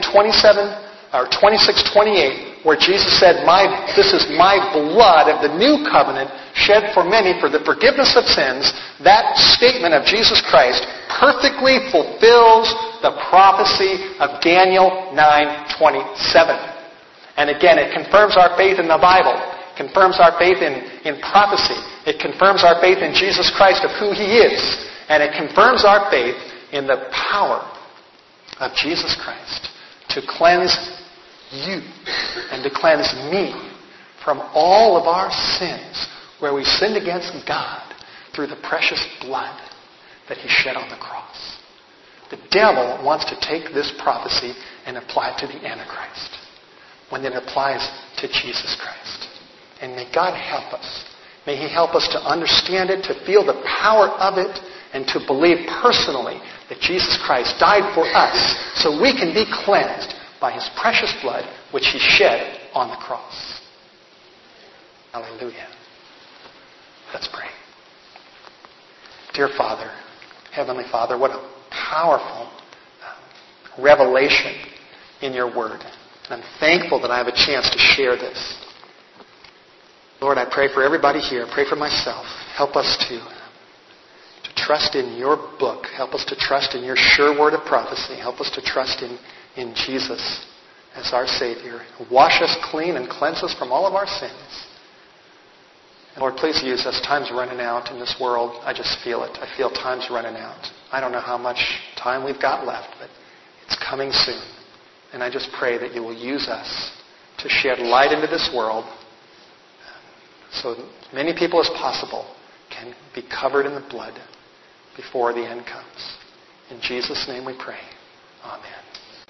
26:28, where Jesus said, "This is my blood of the new covenant shed for many for the forgiveness of sins," that statement of Jesus Christ perfectly fulfills the prophecy of Daniel 9:27. And again, it confirms our faith in the Bible. It confirms our faith in prophecy. It confirms our faith in Jesus Christ of who He is. And it confirms our faith in the power of Jesus Christ to cleanse you and to cleanse me from all of our sins where we sinned against God through the precious blood that He shed on the cross. The devil wants to take this prophecy and apply it to the Antichrist when it applies to Jesus Christ. And may God help us. May He help us to understand it, to feel the power of it, and to believe personally that Jesus Christ died for us so we can be cleansed by His precious blood which He shed on the cross. Hallelujah. Let's pray. Dear Father, Heavenly Father, what a powerful revelation in your Word. And I'm thankful that I have a chance to share this. Lord, I pray for everybody here. I pray for myself. Help us to trust in your book. Help us to trust in your sure word of prophecy. Help us to trust in Jesus as our Savior. Wash us clean and cleanse us from all of our sins. And Lord, please use us. Time's running out in this world. I just feel it. I feel time's running out. I don't know how much time we've got left, but it's coming soon. And I just pray that you will use us to shed light into this world so as many people as possible can be covered in the blood before the end comes. In Jesus' name we pray.